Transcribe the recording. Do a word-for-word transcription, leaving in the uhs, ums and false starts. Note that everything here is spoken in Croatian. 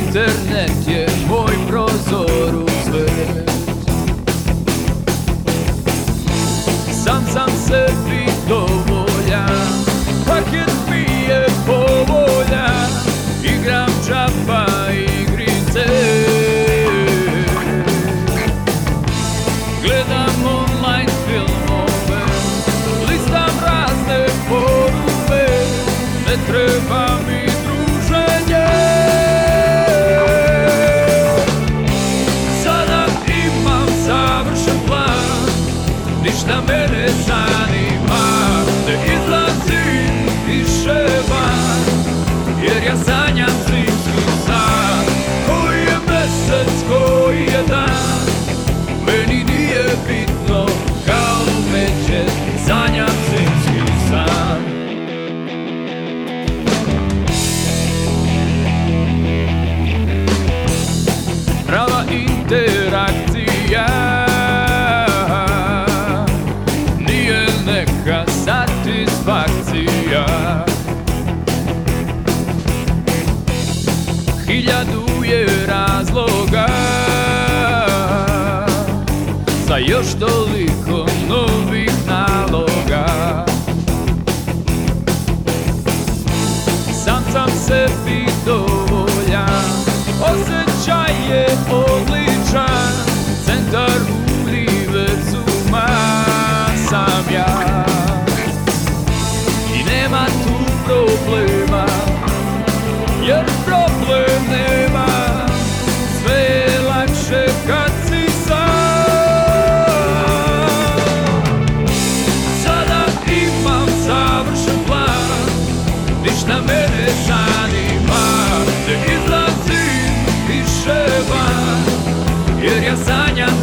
Internet je moj prozor u svet. Sam sam sebi dovoljan, paket mi je povoljan, igram džaba igrice. Gledam online filmove, listam razne poruve, ne treba mi druženje. Sada imam savršen plan, ništa me ne zanima, ne izlazim više van, jer ja sanjam zimski san. Koji je mesec, koji je dan, meni nije bitno, kao večer sanjam zimski san. Prava interakcija nije neka satisfakcija. Hiljadu je razloga za još toliko novih naloga. Sam sam sebi dovoljan, osjećaj je odličan, centar univerzuma sam ja. I nema tu problema, jer problem nema, sve je lakše kad si sam. Sada imam savršen plan, ništa me ne zanima, ne izlazim više van, jer ja sanjam